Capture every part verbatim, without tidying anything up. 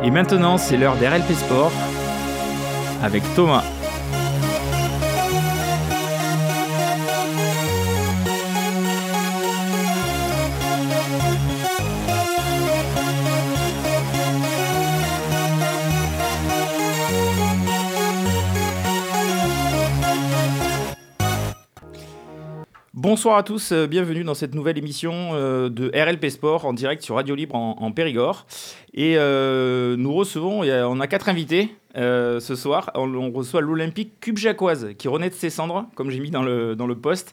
Et maintenant, c'est l'heure d'R L P Sport avec Thomas. Bonsoir à tous, euh, bienvenue dans cette nouvelle émission euh, de R L P Sport en direct sur Radio Libre en, en Périgord. Et euh, nous recevons, et, euh, on a quatre invités euh, ce soir. On, on reçoit l'Olympique Cubjacoise qui renaît de ses cendres, comme j'ai mis dans le, dans le post.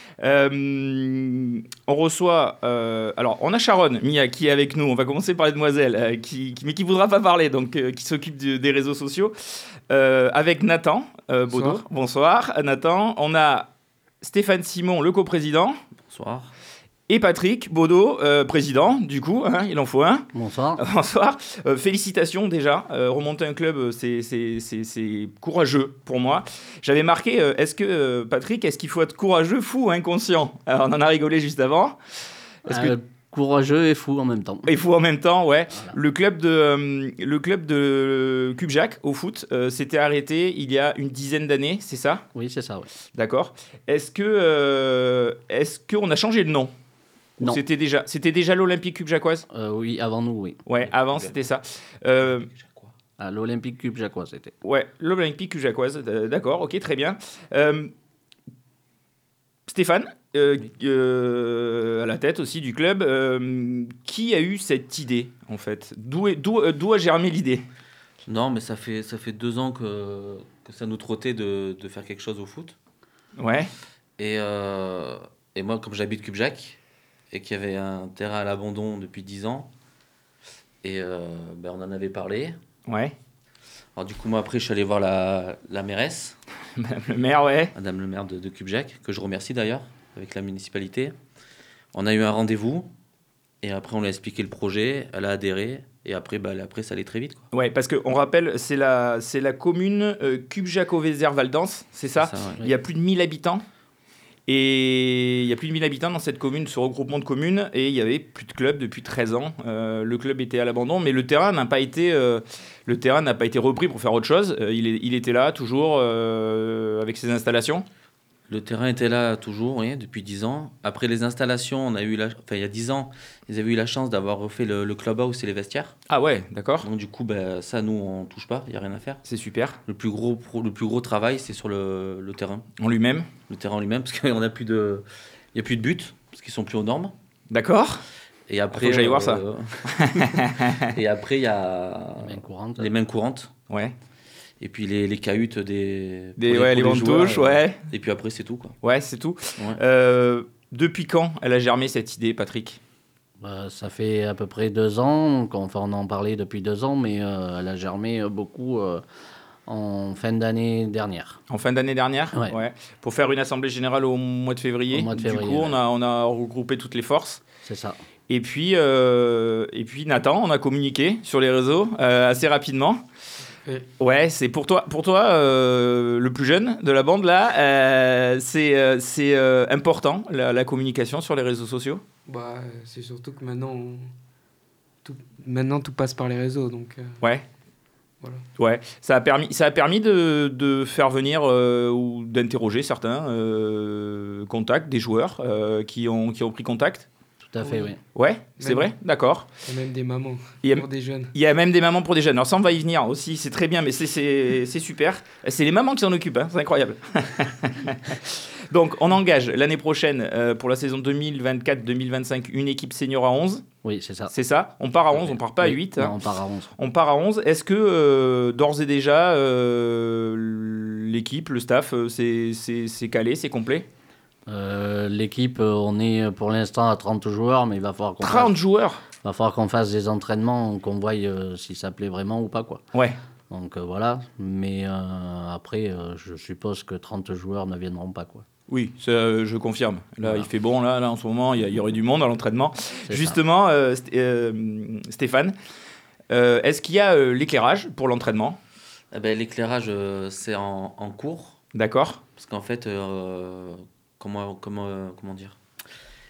Euh, on reçoit, euh, alors on a Sharon Mia qui est avec nous. On va commencer par les demoiselles, euh, qui, qui, mais qui ne voudra pas parler, donc euh, qui s'occupe de, des réseaux sociaux. Euh, avec Nathan euh, Baudot. Bonsoir. Bonsoir Nathan. On a Stéphane Simon, le coprésident. Bonsoir. Et Patrick Baudot, euh, président, du coup, hein, il en faut un. Bonsoir. Bonsoir. Euh, félicitations déjà. Euh, remonter un club, c'est, c'est, c'est, c'est courageux pour moi. J'avais marqué, euh, est-ce que, euh, Patrick, est-ce qu'il faut être courageux, fou ou inconscient ? Alors, on en a rigolé juste avant. Est-ce euh, que... Courageux et fou en même temps. Et fou en même temps, ouais. Voilà. Le club de, euh, le club de Cubjac au foot euh, s'était arrêté il y a une dizaine d'années, c'est ça ? Oui, c'est ça, oui. D'accord. Est-ce que, euh, est-ce qu'on a changé de nom ? Non. C'était déjà, c'était déjà l'Olympique Cubjacoise ? euh, Oui, avant nous, oui. Ouais, avant c'était ça. Euh, À l'Olympique Cubjacoise, c'était. ouais, l'Olympique Cubjacoise, euh, d'accord, ok, très bien. Euh, Stéphane, euh, euh, à la tête aussi du club, euh, qui a eu cette idée en fait ? D'où, est, d'où, euh, d'où a germé l'idée ? Non, mais ça fait, ça fait deux ans que, que ça nous trottait de, de faire quelque chose au foot. Ouais. Et, euh, et moi, comme j'habite Cubjac, et qu'il y avait un terrain à l'abandon depuis dix ans, et euh, ben on en avait parlé. Ouais. Alors du coup, moi, après, je suis allé voir la, la mairesse. Madame le maire, ouais. Madame le maire de, de Cubjac, que je remercie d'ailleurs, avec la municipalité. On a eu un rendez-vous, et après, on lui a expliqué le projet, elle a adhéré, et après, bah, après ça allait très vite, quoi. Ouais, parce qu'on rappelle, c'est la, c'est la commune euh, Cubjac-Auvézère-Valdans, c'est ça ? C'est ça, ouais. Il y a plus de mille habitants. Et il y a plus de mille habitants dans cette commune, ce regroupement de communes, et il y avait plus de club depuis treize ans. Euh, le club était à l'abandon, mais le terrain n'a pas été, euh, le terrain n'a pas été repris pour faire autre chose. Euh, il, est, il était là toujours euh, avec ses installations. Le terrain était là toujours, oui, depuis dix ans. Après les installations, on a eu la... enfin, il y a dix ans, ils avaient eu la chance d'avoir refait le, le clubhouse et les vestiaires. Ah ouais, d'accord. Donc du coup, ben, ça, nous, on touche pas, il n'y a rien à faire. C'est super. Le plus gros, pro- le plus gros travail, c'est sur le, le terrain. En lui-même. Le terrain en lui-même, parce qu'il n'y a plus de, il y a plus de buts, parce qu'ils sont plus aux normes. D'accord. Et après, faut que j'aille voir ça. Et après, il y a Les mains courantes. les mains courantes. Ouais. Et puis les, les cahutes des... Des, pour ouais, les pour bandes joueurs, touches, euh, ouais. Et puis après, c'est tout, quoi. Ouais, c'est tout. Ouais. Euh, depuis quand elle a germé cette idée, Patrick ? Bah, ça fait à peu près deux ans, qu'on- enfin on en parlait depuis deux ans, mais euh, elle a germé euh, beaucoup euh, en fin d'année dernière. En fin d'année dernière, Ouais. Pour faire une assemblée générale au mois de février. Au mois de du février, coup, ouais. on a, on a regroupé toutes les forces. C'est ça. Et puis, euh, et puis Nathan, on a communiqué sur les réseaux euh, assez rapidement. Oui. Ouais, c'est pour toi, pour toi euh, le plus jeune de la bande là, euh, c'est, euh, c'est euh, important la, la communication sur les réseaux sociaux. Bah, euh, c'est surtout que maintenant, on- tout, maintenant tout passe par les réseaux, donc euh, Ouais. voilà. Ouais, ça a permis, ça a permis de, de faire venir euh, ou d'interroger certains euh, contacts, des joueurs euh, qui, ont, qui ont pris contact. Tout à fait, Oui. oui. Ouais, c'est Même- vrai, d'accord. Il y a même des mamans Il y a- pour des jeunes. Il y a même des mamans pour des jeunes. Alors ça, on va y venir aussi, c'est très bien, mais c'est, c'est, c'est super. C'est les mamans qui s'en occupent, hein, c'est incroyable. Donc, on engage l'année prochaine, euh, pour la saison deux mille vingt-quatre deux mille vingt-cinq, une équipe senior à onze. Oui, c'est ça. C'est ça ? On part à onze, on part pas à Oui. huit. Non, hein. on part à onze. On part à onze. Est-ce que, euh, d'ores et déjà, euh, l'équipe, le staff, euh, c'est, c'est, c'est calé, c'est complet ? Euh, l'équipe, euh, on est euh, pour l'instant à trente joueurs, mais il va falloir qu'on trente fasse, joueurs ? va falloir qu'on fasse des entraînements, qu'on voie euh, si ça plaît vraiment ou pas, quoi. Ouais. Donc euh, voilà, mais euh, après, euh, je suppose que trente joueurs ne viendront pas, quoi. Oui, ça, euh, je confirme. Là, Voilà. il fait bon, là, là en ce moment, il y, a- il y aurait du monde à l'entraînement. C'est Justement, euh, St- euh, Stéphane, euh, est-ce qu'il y a euh, l'éclairage pour l'entraînement ? Eh ben, l'éclairage, euh, c'est en, en cours. D'accord ? Parce qu'en fait, euh, comment, comment, comment dire ?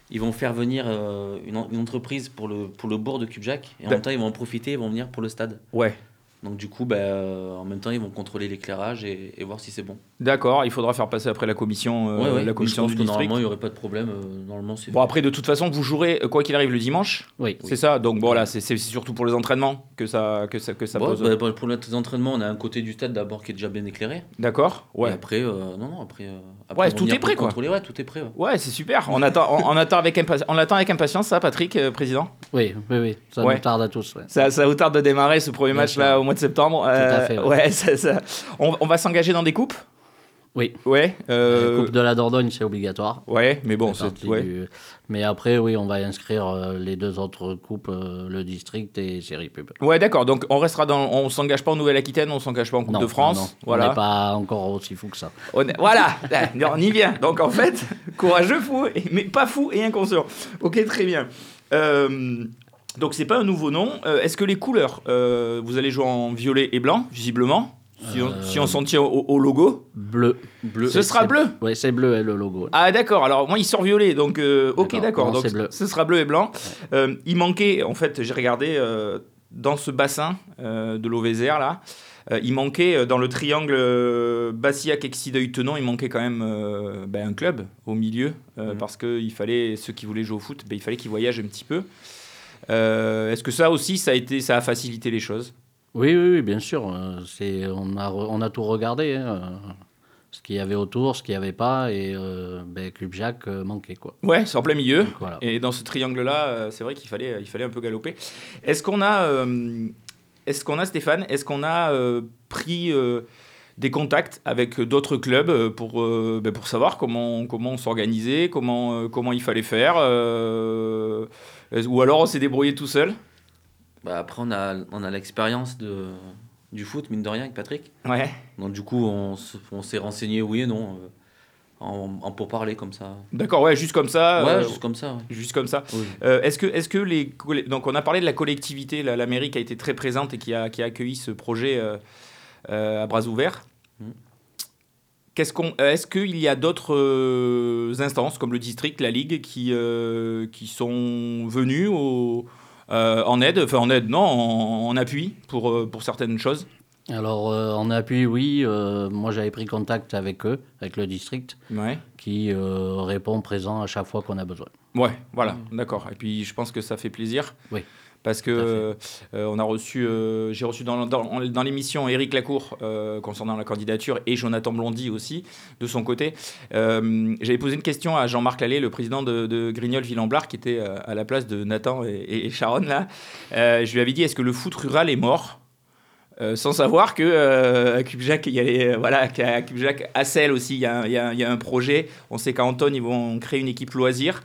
ils vont faire venir euh, une, en- une entreprise pour le, pour le bourg de Cubjac. Et en D'ac- même temps, ils vont en profiter, ils vont venir pour le stade. Ouais. Donc du coup, bah, euh, en même temps, ils vont contrôler l'éclairage et, et voir si c'est bon. D'accord, il faudra faire passer après la commission, euh, ouais, ouais. la Mais commission je pense du que district. normalement, il n'y aurait pas de problème. euh, normalement, c'est Bon, après, de toute façon, vous jouerez, euh, quoi qu'il arrive, le dimanche. Oui. C'est ça. Donc, bon, voilà, c'est c'est surtout pour les entraînements que ça, que ça, que ça Bon, pose. bah, pour les entraînements, on a un côté du stade d'abord qui est déjà bien éclairé. D'accord. Et Ouais. après, euh, non, non, après, euh, Ouais, après, ils vont tout venir est prêt, pour quoi. contrôler. Ouais, tout est prêt. Ouais. Ouais, c'est super. On attend, on, on attend avec impatience. On attend avec impatience, ça, Patrick, euh, président. Oui, oui, oui. Ça Ouais. nous tarde à tous. Ouais. Ça, ça vous tarde de démarrer ce premier Bien match sûr. là au mois de septembre. à Euh, fait, ouais. ouais, ça- ça- On, on va s'engager dans des coupes. Oui. Ouais. euh, La Coupe de la Dordogne, c'est obligatoire. Ouais, mais bon, C'est c'est partie ouais. du- Mais après, oui, on va inscrire euh, les deux autres coupes, euh, le district et Série Pub. Ouais, d'accord. Donc on restera dans. On s'engage pas en Nouvelle-Aquitaine, on s'engage pas en Coupe Non, de France. non, non. Voilà. On n'est pas encore aussi fou que ça. On est- Voilà, là, on y vient. Donc en fait, courageux, fou, et- mais pas fou et inconscient. Ok, très bien. Euh, donc c'est pas un nouveau nom. Euh, Est-ce que les couleurs, euh, vous allez jouer en violet et blanc, visiblement, si on, Euh, si on s'en tient au, au logo. Bleu. Bleu. Ce sera C'est- bleu. Oui, c'est bleu, hein, le logo. Ah d'accord. Alors moi il sort violet, donc euh, ok D'accord. d'accord. Non, Donc c'est bleu. ce sera bleu et blanc. Euh, il manquait, en fait, j'ai regardé euh, dans ce bassin euh, de l'O V Z R là. Euh, il manquait euh, dans le triangle euh, Bassillac, Excideuil, Tenon, il manquait quand même euh, ben, un club au milieu euh, Mhm. parce que il fallait ceux qui voulaient jouer au foot, ben, il fallait qu'ils voyagent un petit peu. Euh, Est-ce que ça aussi ça a été ça a facilité les choses? Oui, oui, oui, bien sûr. euh, C'est, on, a, re- on a tout regardé. hein, euh, Ce qu'il y avait autour, ce qu'il n'y avait pas. Et euh, ben, Cubjac euh, manquait, quoi. Ouais, c'est en plein milieu. Donc, voilà. Et dans ce triangle-là, euh, c'est vrai qu'il fallait, il fallait un peu galoper. Est-ce qu'on a, euh, est-ce qu'on a Stéphane, est-ce qu'on a euh, pris euh, des contacts avec d'autres clubs euh, pour, euh, ben, pour savoir comment, comment on s'organisait, comment, euh, comment il fallait faire euh, est-ce- ou alors on s'est débrouillé tout seul? Bah, après, on a, on a l'expérience de, du foot, mine de rien, avec Patrick. Ouais. Donc du coup, on, se- on s'est renseigné, oui et non, euh, en, en pourparler comme ça. D'accord, ouais, juste comme ça. ouais, euh, juste comme ça. Ouais. Juste comme ça. Oui. Euh, est-ce que, est-ce que les coll- donc on a parlé de la collectivité, la, la mairie qui a été très présente et qui a, qui a accueilli ce projet euh, euh, à bras ouverts. Mhm. Qu'est-ce qu'on, euh, est-ce qu'il y a d'autres euh, instances comme le district, la ligue, qui, euh, qui sont venues au, euh, en aide, enfin en aide, non, en, en appui pour, euh, pour certaines choses? Alors, euh, en appui, oui. euh, moi, j'avais pris contact avec eux, avec le district, Ouais. qui euh, répond présent à chaque fois qu'on a besoin. Ouais, voilà, d'accord. Et puis je pense que ça fait plaisir. Oui. Parce que euh, euh, on a reçu, euh, j'ai reçu dans, dans, dans l'émission Éric Lacour euh, concernant la candidature et Jonathan Blondy aussi de son côté. Euh, j'avais posé une question à Jean-Marc Lallet, le président de, de Grignol-Villamblard, qui était euh, à la place de Nathan et, et Sharon là. Euh, je lui avais dit, est-ce que le foot rural est mort? Euh, sans savoir que euh, à Cubjac, il y a, voilà, qu'à Cubjac, à Celle aussi, il y, a, il y a- il y a un projet. On sait qu'à Anton, ils vont créer une équipe loisir.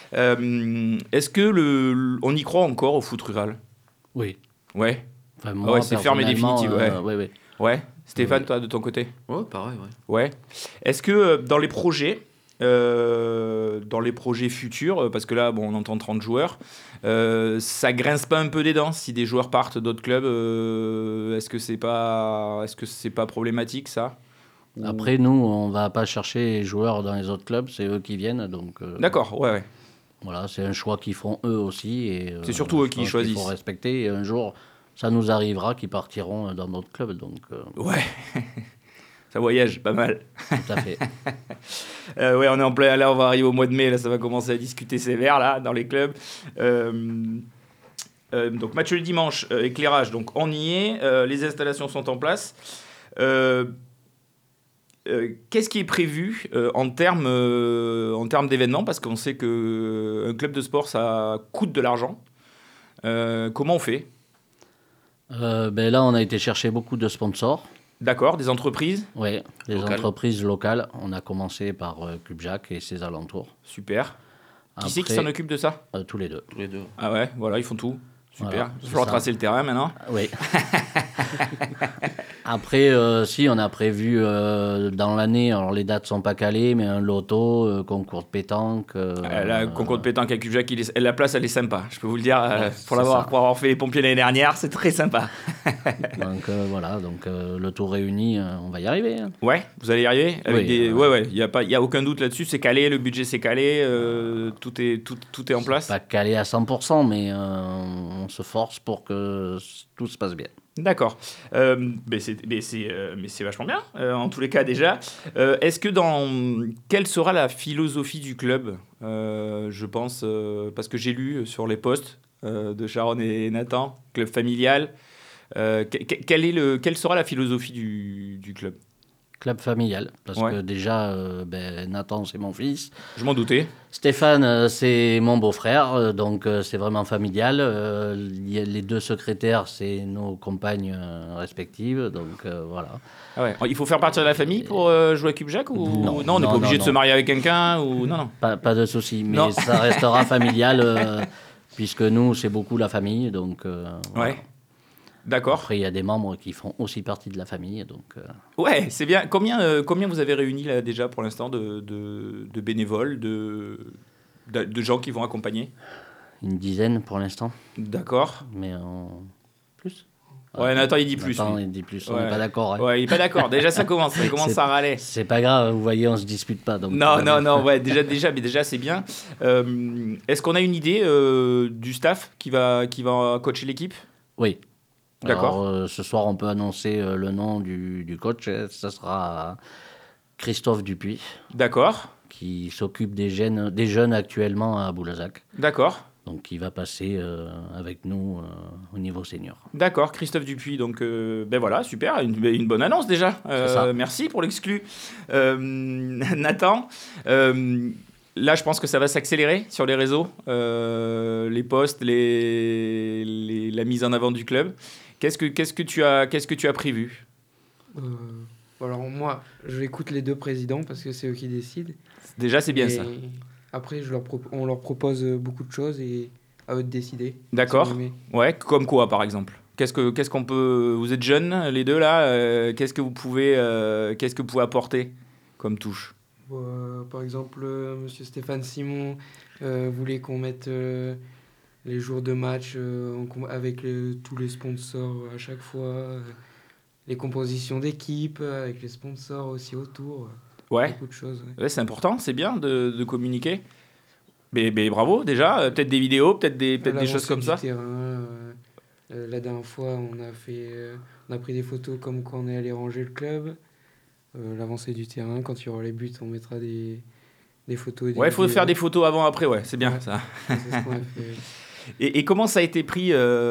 Euh, Est-ce que le, on y croit encore au foot rural? Oui. Ouais, Enfin, ouais, c'est ferme et personnellement, définitif, ouais. euh, ouais, ouais. ouais. Stéphane, Oui. toi, de ton côté? Ouais, pareil, ouais. Ouais. Est-ce que euh, dans les projets, euh, dans les projets futurs, euh, parce que là, bon, on entend trente joueurs, euh, ça grince pas un peu des dents si des joueurs partent d'autres clubs? euh, Est-ce que c'est pas, est-ce que c'est pas problématique ça? Ou- Après, nous, on va pas chercher les joueurs dans les autres clubs, c'est eux qui viennent. Donc, euh, D'accord, ouais, ouais. voilà, c'est un choix qu'ils font eux aussi. et, euh, C'est surtout eux je qui pense qu'il choisissent. faut respecter. Et un jour, ça nous arrivera qu'ils partiront dans d'autres clubs. Donc, euh, Ouais. Ça voyage pas mal. tout à fait. Euh, ouais, on est en plein. Là, on va arriver au mois de mai. Là, ça va commencer à discuter sévère là dans les clubs. Euh, euh, donc match le dimanche, euh, éclairage. Donc on y est. Euh, les installations sont en place. Euh, euh, Qu'est-ce qui est prévu euh, en termes euh, en termes d'événements? Parce qu'on sait que euh, un club de sport ça coûte de l'argent. Euh, comment on fait? Euh, ben là, on a été chercher beaucoup de sponsors. D'accord, des entreprises. Oui, des Locales. entreprises locales. On a commencé par euh, Cubjac et ses alentours. Super. Qui c'est qui Après, s'en occupe de ça? euh, tous les deux. Tous les deux. Ah ouais, voilà, ils font tout. Super. Voilà, Il va c'est falloir ça. tracer le terrain maintenant. Oui. Après, euh, si, on a prévu euh, dans l'année, alors les dates sont pas calées, mais un loto, euh, concours de pétanque. Euh, Euh, la concours de pétanque avec Cubjac, il est- la place, elle est sympa. Je peux vous le dire, euh, Ouais, pour, c'est l'avoir, ça. pour avoir fait les pompiers l'année dernière, c'est très sympa. Donc euh, voilà, donc euh, le tout réuni, euh, on va y arriver. Hein. Ouais, vous allez y arriver avec Oui, des... euh, Ouais, ouais, il n'y a, pas- y a aucun doute là-dessus. C'est calé, le budget c'est calé, euh, tout, est, tout, tout est en place. Pas calé à cent pour cent, mais euh, on se force pour que tout se passe bien. D'accord. Euh, mais, c'est, mais, c'est, euh, mais c'est vachement bien, euh, en tous les cas déjà. Euh, est-ce que dans... Quelle sera la philosophie du club Euh, Je pense, euh, parce que j'ai lu sur les posts euh, de Sharon et Nathan, club familial. Euh, que- que- quel est le, quelle sera la philosophie du, du club Club familial, parce Ouais. que déjà, euh, ben, Nathan, c'est mon fils. Je m'en doutais. Stéphane, euh, c'est mon beau-frère, euh, donc euh, c'est vraiment familial. Euh, il y a les deux secrétaires, c'est nos compagnes euh, respectives, donc euh, voilà. Ah ouais. Il faut faire partie de la famille pour euh, jouer à Cubjac ou Non, on n'est non, pas obligé non, de se non. marier avec quelqu'un ou non non. Pas, pas de souci, mais Non. ça restera familial, euh, puisque nous, c'est beaucoup la famille, donc euh, voilà. Ouais. D'accord. Après, il y a des membres qui font aussi partie de la famille, donc euh, Ouais, c'est bien. Combien, euh, combien vous avez réuni là déjà pour l'instant de, de, de bénévoles, de, de, de gens qui vont accompagner une dizaine pour l'instant, D'accord. mais en plus. Ouais, Nathan il dit plus. Nathan, lui. il dit plus, on Ouais. n'est pas d'accord. hein. Ouais, il est pas d'accord. Déjà ça commence, ça commence C'est- à râler. C'est pas grave, vous voyez, on se dispute pas. Donc, Non, euh, non, non, ouais, déjà, déjà, mais déjà, c'est bien. Euh, est-ce qu'on a une idée euh, du staff qui va, qui va coacher l'équipe Oui. D'accord. Alors, euh, ce soir, on peut annoncer euh, le nom du, du coach. euh, Ça sera Christophe Dupuis, D'accord, qui s'occupe des jeunes, des jeunes actuellement à Boulazac. d'accord, Donc, il va passer euh, avec nous euh, au niveau senior. d'accord. Christophe Dupuis, donc, euh, ben voilà, super, une, une bonne annonce déjà. Euh, C'est ça. merci pour l'exclu. Euh, Nathan, euh, là, je pense que ça va s'accélérer sur les réseaux, euh, les posts, les, les- la mise en avant du club. Qu'est-ce que, qu'est-ce que tu as, qu'est-ce que tu as prévu? Euh, alors moi, j'écoute les deux présidents parce que c'est eux qui décident. Déjà, c'est bien Et ça. Après, je leur pro- on leur propose beaucoup de choses et à eux de décider. D'accord. Si vous aimez. Ouais, comme quoi, par exemple? Qu'est-ce que, qu'est-ce qu'on peut... Vous êtes jeunes, les deux, là. euh, qu'est-ce que vous pouvez, euh, qu'est-ce que vous pouvez apporter comme touche? Euh, par exemple, euh, Monsieur Stéphane Simon euh, voulait qu'on mette euh, les jours de match euh, en com- avec les- tous les sponsors à chaque fois, euh, les compositions d'équipe euh, avec les sponsors aussi autour, euh, Ouais, beaucoup de choses. ouais. ouais, c'est important, c'est bien de, de communiquer. Mais, mais bravo, déjà. euh, peut-être des vidéos, peut-être des, peut-être des L'avancée choses comme du ça. terrain, euh, euh, la dernière fois, on a, fait, euh, on a pris des photos comme quand on est allé ranger le club. Euh, L'avancée du terrain, quand il y aura les buts, on mettra des, des photos. et des Ouais, il faut vidéos. faire des photos avant-après, ouais, c'est bien Ouais. ça. C'est ce qu'on a fait. Et, et comment ça a été pris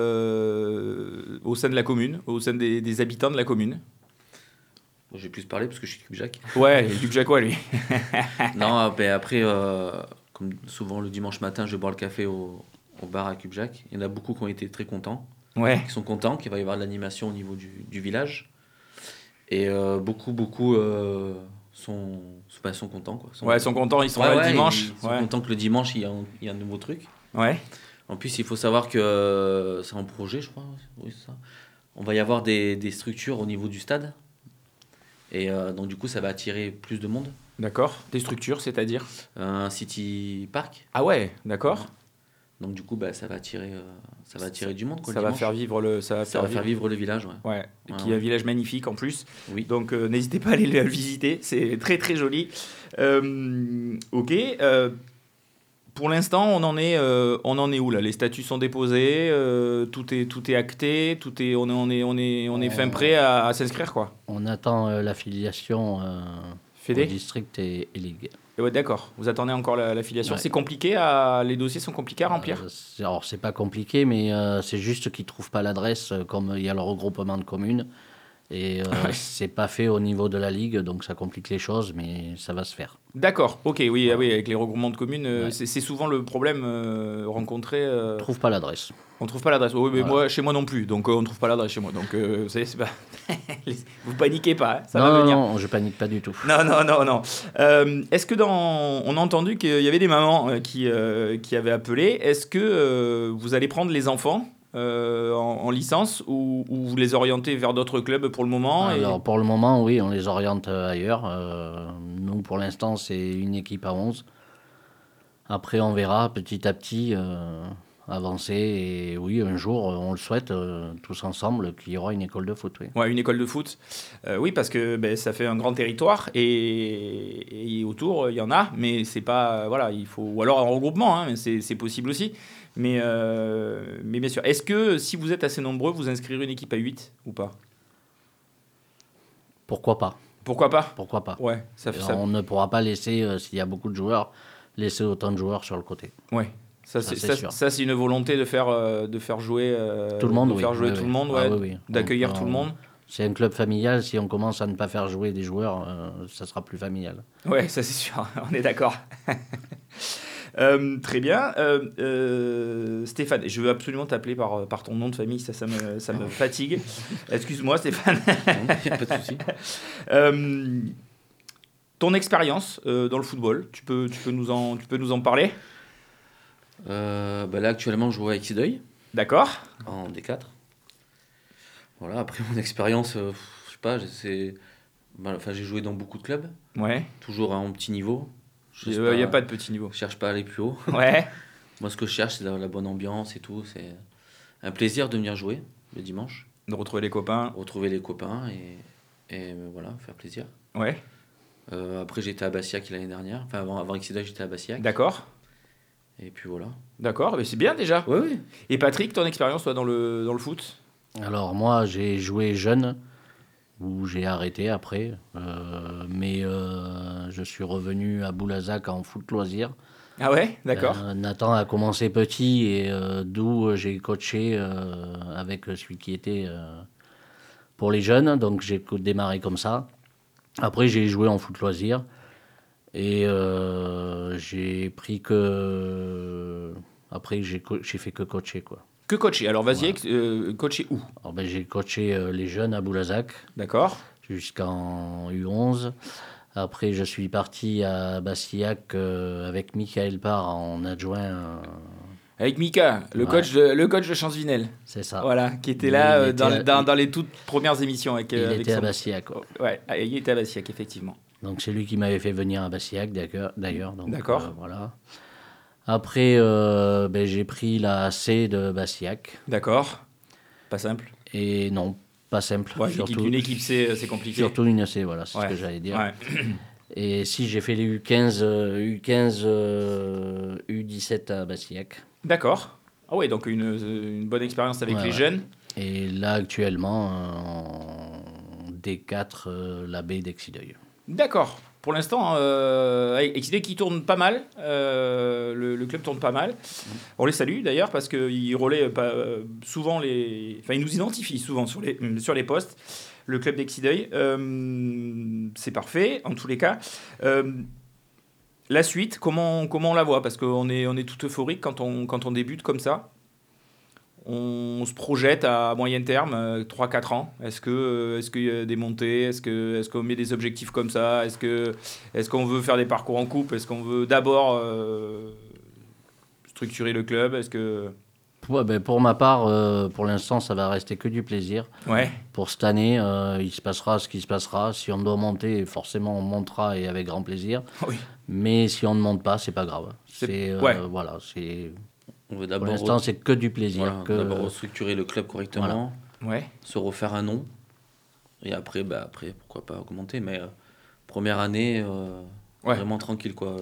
euh, au sein de la commune, au sein des, des habitants de la commune? Moi, j'ai plus parlé parce que je suis Cubjac. Ouais, Luc Jacquois, lui. Non, ben après, euh, comme souvent le dimanche matin, je bois le café au, au bar à Cubjac. Il y en a beaucoup qui ont été très contents, Ouais, qui sont contents qu'il va y avoir de l'animation au niveau du, du village. Et euh, beaucoup, beaucoup euh, sont, ben, sont contents. Quoi. Sont, ouais, ils sont contents, ils sont Ouais, là ouais, le dimanche. Ils sont Ouais. contents que le dimanche, il y a un, il y a un nouveau truc. Ouais. En plus, il faut savoir que euh, c'est un projet, je crois. Oui, c'est ça. On va y avoir des, des structures au niveau du stade. Et euh, donc, du coup, ça va attirer plus de monde. D'accord. Des structures, c'est-à-dire? Un city park. Ah ouais, d'accord. Donc, du coup, bah, ça va attirer, euh, ça va attirer du monde. Quoi, Ça le va dimanche. faire vivre le. Ça va Ça faire va faire vivre. vivre le village. Ouais. Ouais. Ouais, Qui est un ouais. village magnifique en plus. Oui. Donc euh, n'hésitez pas à aller le visiter, c'est très très joli. Euh, ok. euh, pour l'instant, on en est, euh, on en est où là? Les statuts sont déposés, euh, tout est tout est acté, tout est, on est on est on est on est fin prêt à, à s'inscrire quoi. On attend euh, l'affiliation euh, au Fédé. district et, et ligue. Et ouais, d'accord. Vous attendez encore la- l'affiliation. Ouais. C'est compliqué à, les dossiers sont compliqués à remplir. Euh, c'est- alors, c'est pas compliqué, mais euh, c'est juste qu'ils trouvent pas l'adresse, euh, comme il y a le regroupement de communes. Et euh, Ouais. c'est pas fait au niveau de la ligue, donc ça complique les choses, mais ça va se faire. D'accord. Ok. Oui. Ah oui. Avec les regroupements de communes, euh, Ouais. c'est c'est souvent le problème euh, rencontré. euh, On trouve pas l'adresse. On trouve pas l'adresse. Oui, mais Voilà. moi, chez moi non plus. Donc, euh, on trouve pas l'adresse chez moi. Donc, euh, vous savez, c'est pas. Vous paniquez pas. hein, ça non, va non, venir. non, je panique pas du tout. Non, non, non, non. Euh, est-ce que dans. On a entendu qu'il y avait des mamans euh, qui, euh, qui avaient appelé. Est-ce que euh, vous allez prendre les enfants euh, en, en licence ou, ou vous les orientez vers d'autres clubs pour le moment et... Alors, pour le moment, oui, on les oriente ailleurs. Euh, nous, pour l'instant, c'est une équipe à onze. Après, on verra petit à petit euh, avancer. Et oui, un jour, on le souhaite, euh, tous ensemble, qu'il y aura une école de foot. Oui, Ouais, une école de foot. Euh, oui, parce que ben, ça fait un grand territoire et, et autour, il y en a, mais c'est pas... Voilà, il faut... Ou alors en regroupement, hein, mais c'est, c'est possible aussi. Mais, euh, mais bien sûr, est-ce que si vous êtes assez nombreux, vous inscrirez une équipe à huit ou pas? pourquoi pas? Pourquoi pas? Pourquoi pas? Ouais, ça, ça, On ne pourra pas laisser, euh, s'il y a beaucoup de joueurs, laisser autant de joueurs sur le côté. ouais. Ça, Ça, c'est, c'est ça, sûr. ça, c'est une volonté de faire, euh, de faire jouer, euh, Tout le monde, de oui. faire jouer Oui, tout oui. le monde, Ah ouais, oui, oui. d'accueillir On- tout le on- monde. C'est un club familial. Si on commence à ne pas faire jouer des joueurs, euh, ça sera plus familial. Ouais, ça c'est sûr, on est d'accord. Euh, très bien. Euh, euh, Stéphane, je veux absolument t'appeler par, par ton nom de famille, ça, ça me, ça me fatigue. Excuse-moi, Stéphane. Non, il n'y a pas de souci. Euh, ton expérience euh, dans le football, tu peux, tu peux, nous, en, tu peux nous en parler? Euh, bah là, actuellement, je joue à Exideuil, D'accord. en D quatre. Voilà, après mon expérience, euh, je sais pas, c'est... bah, enfin, j'ai joué dans beaucoup de clubs, Ouais. toujours à un petit niveau. Je Il sais n'y a pas- pas de petit niveau. Je cherche pas à aller plus haut. Ouais. Moi, ce que je cherche, c'est la, la bonne ambiance et tout. C'est un plaisir de venir jouer le dimanche, De retrouver les copains. retrouver les copains et, et euh, voilà, faire plaisir. Ouais. Euh, après, j'étais à Bassiac l'année dernière. Enfin, avant, avant Exideuil, j'étais à Bassiac. D'accord. Et puis voilà. D'accord, mais c'est bien déjà. Oui, oui. Et Patrick, ton expérience toi, dans, le, dans le foot? Alors moi, j'ai joué jeune, où j'ai arrêté après, euh, mais euh, je suis revenu à Boulazac en foot loisir. Ah ouais, d'accord. Euh, Nathan a commencé petit et euh, d'où j'ai coaché euh, avec celui qui était euh, pour les jeunes, donc j'ai co- démarré comme ça. Après, j'ai joué en foot loisir et euh, j'ai pris que... Après, j'ai co- j'ai fait que coacher, quoi. Que coacher? Alors vas-y, Voilà. ex- euh, coacher où? Alors, ben, j'ai coaché euh, les jeunes à Boulazac D'accord. jusqu'en U onze. Après, je suis parti à Bastillac euh, avec Michael Parr en adjoint. euh, Avec Mika, le Ouais. coach de, le coach de Chance-Vinel. c'est ça. Voilà, qui était Il là euh, était dans, à- dans, il- dans les toutes premières émissions avec, Il euh, avec était à son- Bastillac. quoi. Ouais, ah, il était à Bassiac, effectivement. Donc, c'est lui qui m'avait fait venir à Bastillac, d'accord- d'ailleurs. donc, D'accord. euh, voilà. Après, euh, ben, j'ai pris la C de Bastillac. D'accord. Pas simple. Et non, pas simple. Ouais, surtout, une équipe C, euh, c'est compliqué. surtout une C, voilà, c'est Ouais. ce que j'allais dire. Ouais. Et si j'ai fait les U quinze, euh, U quinze, euh, U dix-sept à Bastillac. D'accord. Ah ouais, donc une, euh, une bonne expérience avec Ouais, les ouais. jeunes. Et là, actuellement, euh, en D quatre, euh, la baie d'Exideuil. D'accord. Pour l'instant, euh, Exideuil qui tourne pas mal. Euh, le, le club tourne pas mal. On les salue d'ailleurs parce qu'ils relaient pas, euh, souvent les. Enfin, ils nous identifient souvent sur les, sur les postes. Le club d'Exideuil. Euh, c'est parfait, en tous les cas. Euh, la suite, comment, comment on la voit? Parce qu'on est, on est tout euphorique quand on, quand on débute comme ça. On se projette à moyen terme, euh, trois quatre ans. Est-ce que, euh, est-ce qu'il y a des montées? Est-ce que, est-ce qu'on met des objectifs comme ça? Est-ce que, est-ce qu'on veut faire des parcours en coupe? Est-ce qu'on veut d'abord euh, structurer le club? Est-ce que... Ouais, ben, pour ma part, euh, pour l'instant, ça va rester que du plaisir. Ouais, Pour cette année, euh, il se passera ce qui se passera. Si on doit monter, forcément, on montera et avec grand plaisir. oui. Mais si on ne monte pas, c'est pas grave. C'est- C'est, euh, ouais. voilà, c'est, On veut pour d'abord l'instant, re- c'est que du plaisir. voilà, que, d'abord restructurer le club correctement, Ouais, se refaire un nom. Et après, bah, après pourquoi pas augmenter. Mais euh, première année, euh, Ouais. vraiment tranquille, quoi.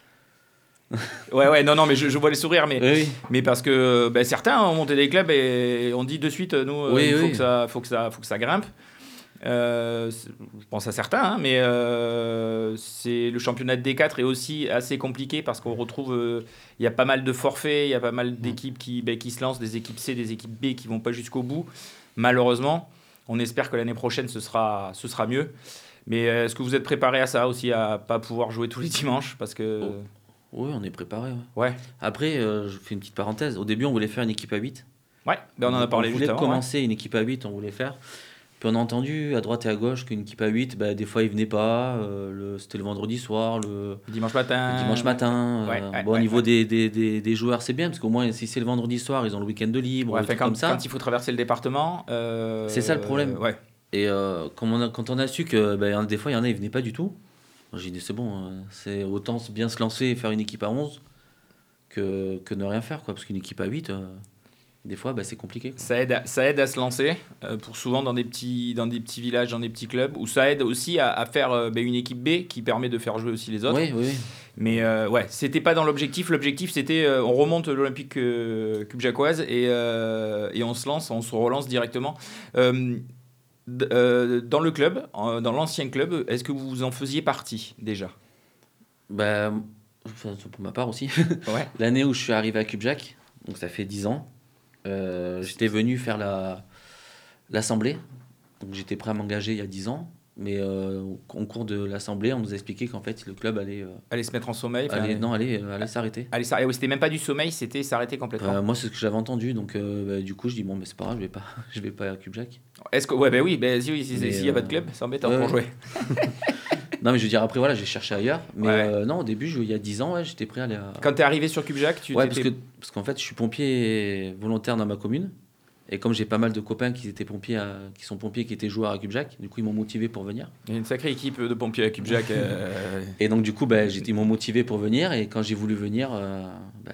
ouais, ouais, non, non, mais je, je vois les sourires, mais, Oui, oui. mais parce que ben, certains ont monté des clubs et on dit de suite, nous, euh, Oui, il faut, oui. que ça, faut, que ça, faut que ça grimpe. Euh, c'est- je pense à certains, hein, mais euh, c'est, le championnat de D quatre est aussi assez compliqué parce qu'on retrouve, euh, il y a pas mal de forfaits, il y a pas mal d'équipes qui, ben, qui se lancent, des équipes C, des équipes B qui vont pas jusqu'au bout. Malheureusement, on espère que l'année prochaine ce sera, ce sera mieux. Mais euh, est-ce que vous êtes préparé à ça aussi, à pas pouvoir jouer tous les dimanches parce que Oh. Oui, on est préparé. Ouais. ouais, Après, euh, je fais une petite parenthèse. Au début, on voulait faire une équipe à huit. ouais, ben, on en a parlé on juste voulait avant. ouais. commencer une équipe à huit, on voulait faire. Puis on a entendu à droite et à gauche qu'une équipe à huit, bah, des fois ils venaient pas. Euh, le, c'était le vendredi soir, le, Dimanche matin. le dimanche matin. Ouais, euh, ouais, bon, ouais, au niveau ouais. Des, des, des, des joueurs, c'est bien parce qu'au moins si c'est le vendredi soir, ils ont le week-end de libre, Ouais, des enfin, trucs quand, comme ça. quand il faut traverser le département. euh, C'est ça le problème. Ouais. Et euh, quand, on a, quand on a su que bah, des fois il y en a, ils venaient pas du tout. J'ai dit c'est bon, euh, c'est autant bien se lancer et faire une équipe à onze que, que ne rien faire, quoi, parce qu'une équipe à huit. Euh, Des fois, bah, c'est compliqué. Quoi. Ça aide, à, ça aide à se lancer, euh, pour souvent dans des, petits, dans des petits villages, dans des petits clubs, où ça aide aussi à, à faire euh, bah, une équipe B qui permet de faire jouer aussi les autres. Oui, oui, oui. Mais euh, ouais, c'était pas dans l'objectif. L'objectif, c'était euh, on remonte l'Olympique euh, Cubjacoise et, euh, et on se lance, on se relance directement. Euh, d- euh, dans le club, euh, dans l'ancien club, est-ce que vous en faisiez partie déjà? Bah, enfin, pour ma part aussi. Ouais. L'année où je suis arrivé à Cubjac, donc ça fait dix ans, euh, j'étais venu faire la, l'assemblée. Donc j'étais prêt à m'engager il y a dix ans. Mais euh, au au cours de l'assemblée, on nous a expliqué qu'en fait, le club allait, euh, Allez se mettre en sommeil. enfin, allait, non, allait, euh, allait s'arrêter. allez, ça- ouais, c'était même pas du sommeil, c'était s'arrêter complètement. Euh, moi, c'est ce que j'avais entendu. Donc, euh, bah, du coup, je dis, bon, mais c'est pas grave, je vais pas, je vais pas à Cubjac. Est-ce que ouais, bah oui, bah, si, oui, si, Mais, s'il y a pas de euh, club, c'est embêtant ouais, pour ouais. jouer. Non, mais je veux dire, après, voilà, j'ai cherché ailleurs. Mais Ouais. euh, non, au début, je- il y a dix ans, ouais, j'étais prêt à aller à. Quand t'es arrivé sur Cubjac, tu Ouais, parce, t'étais- que, parce qu'en fait, je suis pompier volontaire dans ma commune. Et comme j'ai pas mal de copains qui, étaient pompiers à- qui sont pompiers, qui étaient joueurs à Cubjac, du coup, ils m'ont motivé pour venir. il y a une sacrée équipe de pompiers à Cubjac. euh, Et donc, du coup, ben, j'ai- ils m'ont motivé pour venir. Et quand j'ai voulu venir, euh, ben,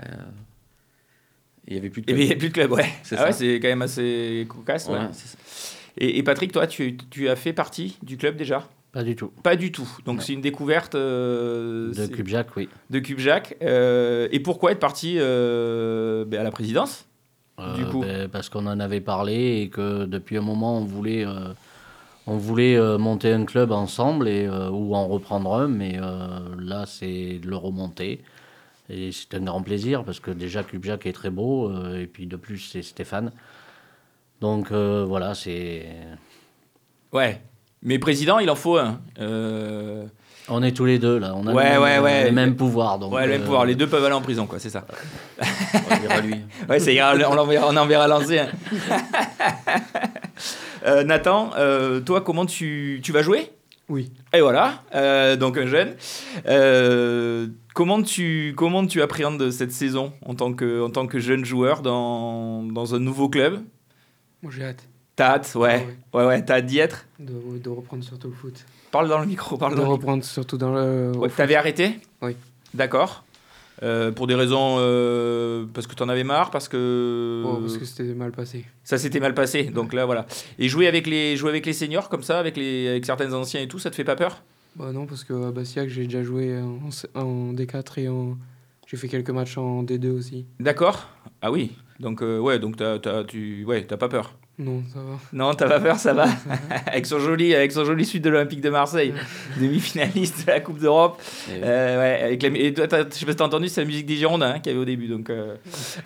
il n'y avait plus de Et club. bien, il n'y a plus de club, ouais. C'est Ah ouais, ça. c'est quand même assez cocasse. Ouais. Ouais, c'est ça. Et, et Patrick, toi, tu, tu as fait partie du club déjà? Pas du tout. Pas du tout. Donc Non. c'est une découverte euh, De c'est- Cubjac, oui. de Cubjac. Euh, et pourquoi être parti euh, ben, à la présidence? Du Euh, coup. ben, parce qu'on en avait parlé et que depuis un moment, on voulait, euh, on voulait euh, monter un club ensemble et, euh, ou en reprendre un, mais euh, là, c'est de le remonter. Et c'est un grand plaisir parce que déjà, Cubjac est très beau euh, et puis de plus, c'est Stéphane. Donc euh, voilà, c'est. Ouais. Mais président, il en faut un. Euh, On est tous les deux là, on a Ouais, le même, ouais, ouais. les mêmes pouvoirs. Donc, ouais, le même euh, pouvoir. Les deux peuvent aller en prison, quoi. C'est ça. On verra lui. Ouais, c'est grave, on, l'enverra- on enverra l'ancien. euh, Nathan, euh, toi, comment tu, tu vas jouer? Oui. Et voilà, euh, donc un jeune. Euh, comment, tu, comment tu appréhendes cette saison en tant que, en tant que jeune joueur dans, dans un nouveau club? Moi, j'ai hâte T'as hâte, ouais. Ah Ouais, ouais, t'as hâte d'y être. de, de reprendre surtout le foot. Parle dans le micro, parle De dans le micro. reprendre surtout dans le. au Ouais, foot. t'avais arrêté? Oui. D'accord. Euh, pour des raisons... euh, parce que t'en avais marre, parce que... Oh, parce que c'était mal passé. Ça s'était mal passé, donc là, voilà. Et jouer avec les, jouer avec les seniors, comme ça, avec, les, avec certains anciens et tout, ça te fait pas peur? Bah non, parce que à Bastiac, j'ai déjà joué en, en D quatre et en. J'ai fait quelques matchs en D deux aussi. D'accord. Ah oui. Donc, euh, ouais, donc t'as, t'as, tu, ouais, t'as pas peur. Non, ça va. Non, t'as pas peur, ça va. avec, son joli, avec son joli sud de l'Olympique de Marseille, demi-finaliste de la Coupe d'Europe. Et- Euh, ouais, avec la, et toi, t'as- je sais pas si t'as entendu, c'est la musique des Girondins hein, qu'il y avait au début, donc euh,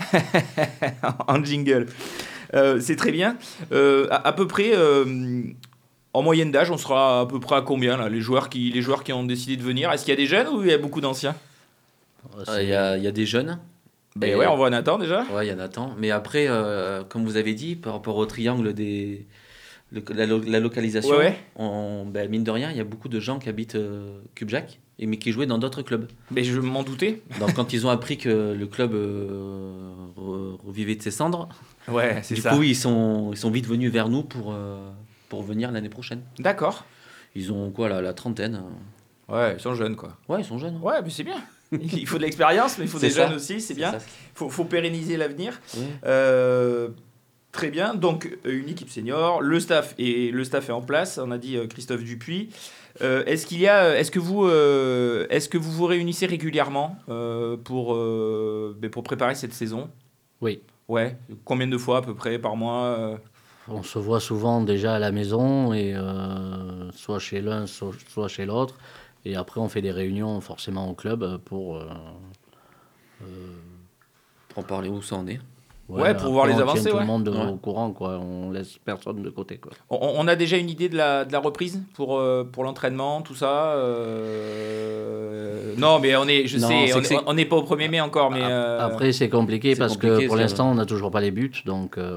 en jingle. Euh, c'est très bien. Euh, à, à peu près, euh, en moyenne d'âge, on sera à peu près à combien là, les joueurs qui, les joueurs qui ont décidé de venir? Est-ce qu'il y a des jeunes ou il y a beaucoup d'anciens? Euh, Il y, a, il y a des jeunes. Ben Et- ouais, on voit Nathan déjà. Ouais, il y a Nathan. Mais après, euh, comme vous avez dit, par rapport au triangle des. le- la, lo- la localisation, Ouais, ouais. on- ben, mine de rien, il y a beaucoup de gens qui habitent euh, Cubjac, et, mais qui jouaient dans d'autres clubs. Mais je m'en doutais. Donc, quand ils ont appris que le club euh, re- revivait de ses cendres, Ouais, c'est du ça. coup, ils sont, ils sont vite venus vers nous pour, euh, pour venir l'année prochaine. D'accord. Ils ont quoi, la, la trentaine? Ouais, ils sont jeunes quoi. Ouais, ils sont jeunes. Ouais, mais c'est bien. Il faut de l'expérience, mais il faut des C'est ça. jeunes aussi, c'est bien. ça. Il faut, faut pérenniser l'avenir. Ouais. Euh, très bien. Donc, euh, une équipe senior, le staff est, le staff est en place. On a dit euh, Christophe Dupuis. Euh, est-ce qu'il y a, est-ce que vous, euh, est-ce que vous vous réunissez régulièrement euh, pour, euh, ben, pour préparer cette saison? Oui. Ouais. Combien de fois à peu près par mois euh On se voit souvent déjà à la maison, et euh, soit chez l'un, soit, soit chez l'autre. Et après, on fait des réunions forcément au club pour. euh, euh, Pour en parler où ça en est. Ouais, pour voir après, les on tient avancées, tout ouais. le monde Ouais. au courant, quoi. On laisse personne de côté, quoi. on, on a déjà une idée de la, de la reprise pour, euh, pour l'entraînement, tout ça euh, Non, mais on est, je Non, sais, c'est on que c'est- est- on n'est pas au premier mai encore, mais... Ap- euh, Après, c'est compliqué c'est parce compliqué, que pour c'est- l'instant, on n'a toujours pas les buts, donc euh, voilà.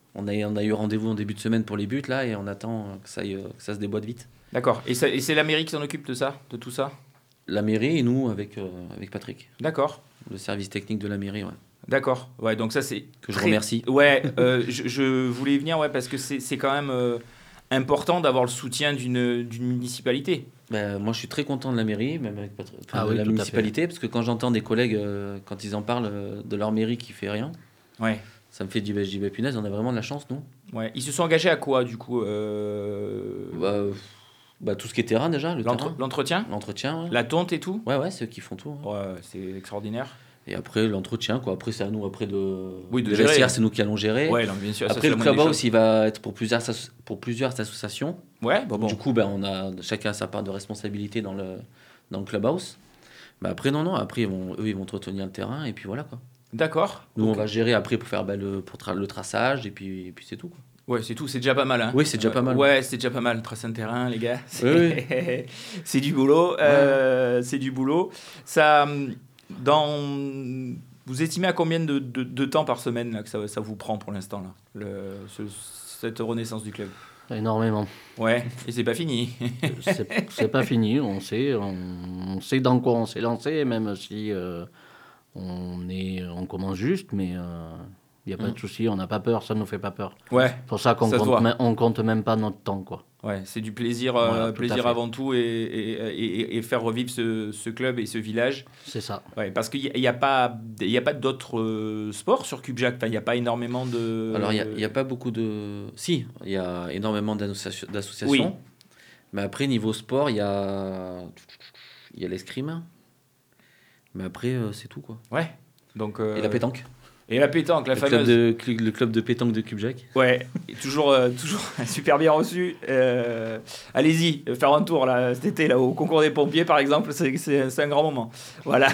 On a, on a eu rendez-vous en début de semaine pour les buts, là, et on attend que ça, aille, que ça se déboîte vite. D'accord. Et, ça, et c'est la mairie qui s'en occupe de ça, de tout ça? La mairie et nous avec, euh, avec Patrick. D'accord. Le service technique de la mairie, ouais. D'accord. Ouais, donc ça, c'est... Que je très... remercie. Ouais, euh, je, je voulais y venir, ouais, parce que c'est, c'est quand même euh, important d'avoir le soutien d'une, d'une municipalité. Ben, moi, je suis très content de la mairie, même avec Patrick, enfin, Ah de oui, la tout à municipalité, parce que quand j'entends des collègues, euh, quand ils en parlent euh, de leur mairie qui fait rien, Ouais. ça me fait du je dis, ben, punaise, on a vraiment de la chance, nous. Ouais. Ils se sont engagés à quoi, du coup euh... Bah, bah, tout ce qui est terrain, déjà, le L'entre- terrain. L'entretien? L'entretien, ouais. La tonte et tout? Ouais, ouais, c'est eux qui font tout. hein. Ouais, c'est extraordinaire. Et après, l'entretien, quoi. Après, c'est à nous, après, de... Oui, de le gérer. vestiaire, c'est nous qui allons gérer. Ouais, non, bien sûr. ça, Après, c'est le la moindre des clubhouse, choses. il va être pour plusieurs, asso- pour plusieurs associations. Ouais, bon, bon. Du coup, ben, on a chacun sa part de responsabilité dans le, dans le clubhouse. Mais après, non, non, après, ils vont, eux, ils vont entretenir le terrain, et puis voilà, quoi. D'accord. Nous, Ok. on va gérer après pour faire ben, le, pour tra- le traçage, et puis, et puis c'est tout, quoi. Ouais, c'est tout, c'est déjà pas mal. Hein. Oui, c'est déjà Euh, pas mal. Ouais, c'est déjà pas mal. Tracer un terrain, les gars. C'est, Oui, c'est du boulot. euh, c'est du boulot. Ça, hum, dans... Vous estimez à combien de, de, de temps par semaine là, que ça, ça vous prend pour l'instant, là, le, ce- cette renaissance du club? Énormément. Ouais, et c'est pas fini. C'est c'est pas fini, on sait, on, on sait dans quoi on s'est lancé, même si euh, on, est, on commence juste, mais il n'y a pas Mm. de souci, on n'a pas peur, ça ne nous fait pas peur. Ouais, C'est pour ça qu'on Ça se compte, voit. même- on compte même pas notre temps, quoi. ouais, c'est du plaisir, euh, Voilà, tout à plaisir fait. avant tout et, et, et, et faire revivre ce, ce club et ce village. C'est ça. Ouais, parce qu'il n'y a, il y a pas, il y a pas d'autres euh, sports sur Cubjac. Enfin, il n'y a pas énormément de. Alors, il n'y a, a pas beaucoup de... Si, il y a énormément d'associa- d'associations. Oui. Mais après, niveau sport, il y a, il y a l'escrime. Mais après, euh, c'est tout, quoi. Ouais. Donc, euh, Et la pétanque. Et la pétanque, la le, fameuse. club de, cl- le club de pétanque de Cubjac. Ouais, et toujours, euh, toujours super bien reçu. Euh, allez-y, faire un tour là, cet été là, au concours des pompiers par exemple, c'est, c'est, c'est un grand moment. Voilà.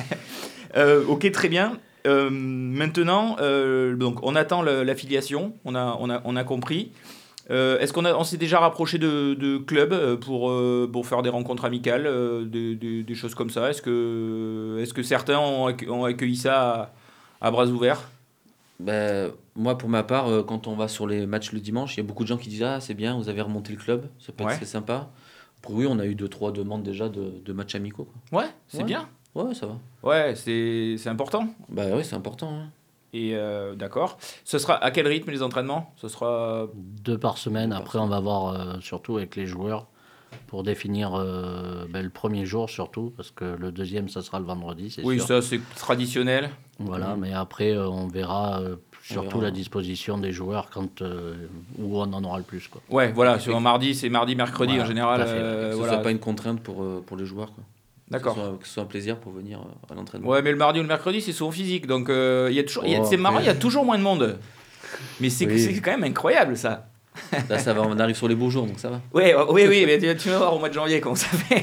Euh, ok, très bien. Euh, maintenant, euh, donc, on attend le- l'affiliation, on a, on a, on a compris. Euh, est-ce qu'on a, on s'est déjà rapproché de, de clubs euh, pour, euh, pour faire des rencontres amicales, euh, des, des, des choses comme ça? Est-ce que, est-ce que certains ont, accue- ont accueilli ça à, à bras ouverts? Ben, moi, pour ma part, euh, quand on va sur les matchs le dimanche, il y a beaucoup de gens qui disent ah, c'est bien, vous avez remonté le club, ça peut être Ouais. très sympa. Après, oui, on a eu deux, trois demandes déjà de, de matchs amicaux, quoi. Ouais, c'est Ouais. bien. Ouais, ça va. Ouais, c'est, c'est important. Bah oui, c'est important. hein. Et euh, d'accord. Ce sera à quel rythme les entraînements? Ce sera. Deux par semaine, Deux par après on va voir euh, surtout avec les joueurs pour définir euh, ben, le premier jour surtout, parce que le deuxième ça sera le vendredi, c'est Oui, sûr. ça c'est traditionnel. Voilà, Mhm. mais après euh, on verra euh, surtout verra. la disposition des joueurs quand, euh, où on en aura le plus, quoi. Ouais, voilà. Sur un mardi, c'est mardi, mercredi Voilà, en général. tout à fait, ouais. euh, Que ce voilà. soit pas une contrainte pour, euh, pour les joueurs, quoi. D'accord. Que ce, soit, que ce soit un plaisir pour venir euh, à l'entraînement. Ouais, mais le mardi ou le mercredi, c'est souvent physique. Donc, euh, il y a toujours, il y a- Oh, c'est marrant, après- il y a toujours moins de monde. Mais c'est, Oui. c'est quand même incroyable, ça. Là, ça va, on arrive sur les beaux jours, donc ça va. Ouais, ouais, oui, oui, mais tu, tu vas voir au mois de janvier comment ça fait.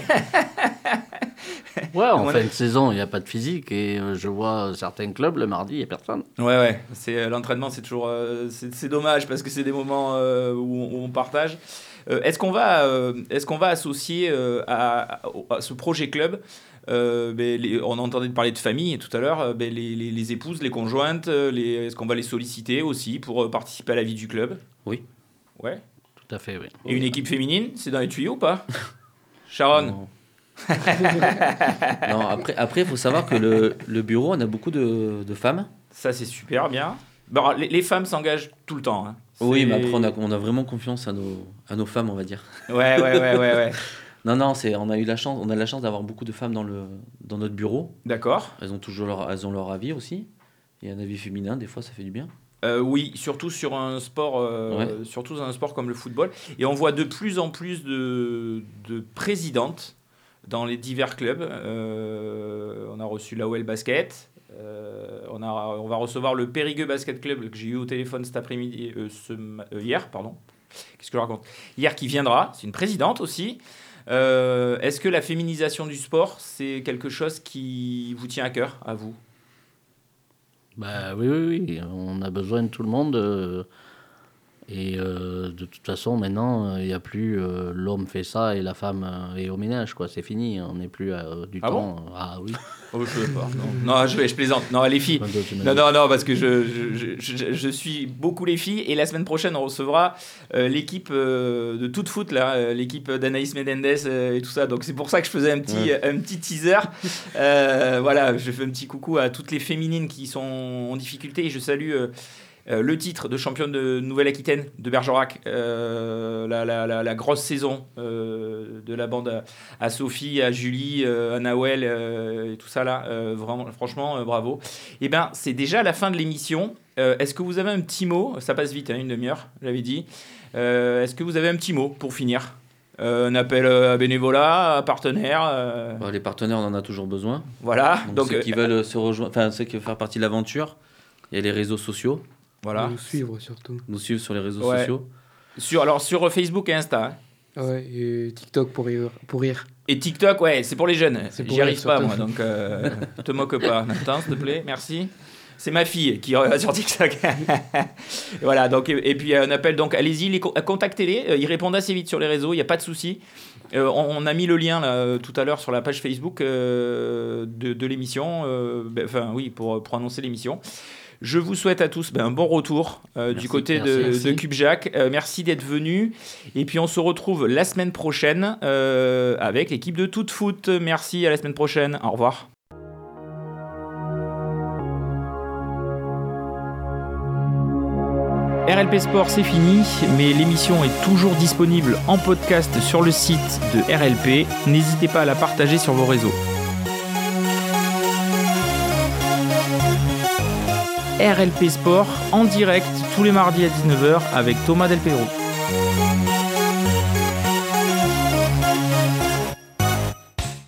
Ouais, en On a- fin de saison, il n'y a pas de physique et euh, je vois certains clubs le mardi, il n'y a personne. Ouais, ouais. C'est, euh, l'entraînement, c'est toujours. euh, c'est, c'est dommage parce que c'est des moments euh, où, on, où on partage. Euh, est-ce, qu'on va, euh, est-ce qu'on va associer euh, à, à- à ce projet club euh, ben, les- on entendait parler de famille tout à l'heure, euh, ben, les, les- les épouses, les conjointes, euh, les, est-ce qu'on va les solliciter aussi pour euh, participer à la vie du club? Oui. Ouais. Tout à fait, oui. Et une équipe féminine, c'est dans les tuyaux ou pas? Sharon? Non, Non, après, après, il faut savoir que le, le bureau, on a beaucoup de, de femmes. Ça, c'est super bien. Bon, alors, les, les femmes s'engagent tout le temps. hein. Oui, C'est- mais après, on a, on a vraiment confiance à nos, à nos femmes, on va dire. Ouais, ouais, ouais, ouais, ouais. Non, non, c'est, on a eu la chance, on a la chance d'avoir beaucoup de femmes dans, le, dans notre bureau. D'accord. Elles ont toujours leur, elles ont leur avis aussi. Il y a un avis féminin, des fois, ça fait du bien. Euh, oui, surtout sur un sport, euh, surtout dans un sport comme le football. Et on voit de plus en plus de, de présidentes dans les divers clubs. Euh, on a reçu l'A O L Basket. Euh, on, a, on va recevoir le Périgueux Basket Club que j'ai eu au téléphone cet après-midi, euh, ce ma- euh, hier, pardon. Qu'est-ce que je raconte? Hier qui viendra. C'est une présidente aussi. Euh, est-ce que la féminisation du sport, c'est quelque chose qui vous tient à cœur, à vous? Bah, oui, oui, oui, on a besoin de tout le monde. euh, Et euh, de toute façon, maintenant, il n'y a plus euh, l'homme fait ça et la femme euh, est au ménage, quoi. C'est fini, on n'est plus euh, du Ah temps. bon ah oui. Oh, je sais pas. Non, non je, je plaisante. Non, les filles. Non, non, non, parce que je, je, je, je suis beaucoup les filles. Et la semaine prochaine, on recevra euh, l'équipe euh, de Toute Foot, là, euh, l'équipe d'Anaïs Menendez euh, et tout ça. Donc c'est pour ça que je faisais un petit, ouais. un petit teaser. Euh, voilà, je fais un petit coucou à toutes les féminines qui sont en difficulté. Et je salue. Euh, Euh, le titre de championne de Nouvelle-Aquitaine de Bergerac, euh, la, la, la, la grosse saison euh, de la bande à, à Sophie, à Julie, euh, à Nawel euh, et tout ça là, euh, vraiment, franchement euh, bravo. Et ben c'est déjà la fin de l'émission. Euh, est-ce que vous avez un petit mot? Ça passe vite, hein, une demi-heure, j'avais dit. Euh, est-ce que vous avez un petit mot pour finir? Euh, un appel à bénévolat, à partenaires. Euh... Bah, les partenaires, on en a toujours besoin. Voilà. Donc, donc ceux euh, qui veulent se rejoindre, enfin ceux qui veulent faire partie de l'aventure, il y a les réseaux sociaux. Voilà. Nous suivre surtout. Nous suivre sur les réseaux ouais. sociaux. Sur, alors sur Facebook et Insta. Hein. Ouais, et TikTok pour rire. Pour rire. Et TikTok, ouais, c'est pour les jeunes. C'est pour J'y arrive rire, pas, surtout. moi, donc euh, te moque pas. Nathan, s'il te plaît, merci. C'est ma fille qui va sur TikTok. Voilà, donc, et, et puis un appel, donc allez-y, les, contactez-les. Ils répondent assez vite sur les réseaux, il n'y a pas de souci. Euh, on, on a mis le lien là, tout à l'heure sur la page Facebook euh, de, de l'émission. Euh, ben, enfin, oui, pour, pour annoncer l'émission. Je vous souhaite à tous ben, un bon retour euh, merci, du côté merci, de, merci. de CubeJack. Euh, merci d'être venus. Et puis on se retrouve la semaine prochaine euh, avec l'équipe de Toute Foot. Merci, à la semaine prochaine. Au revoir. R L P Sport, c'est fini, mais l'émission est toujours disponible en podcast sur le site de R L P. N'hésitez pas à la partager sur vos réseaux. R L P Sport en direct tous les mardis à dix-neuf heures avec Thomas Del Pedro.